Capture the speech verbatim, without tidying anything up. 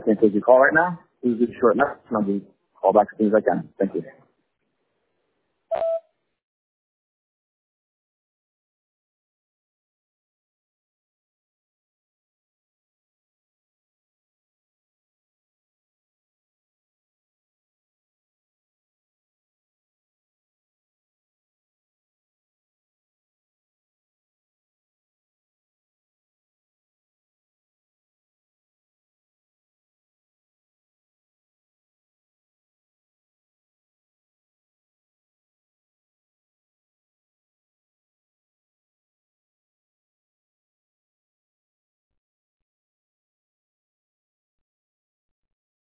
can't take your call right now. Please leave a short message and I'll be call back as soon as I can. Thank you.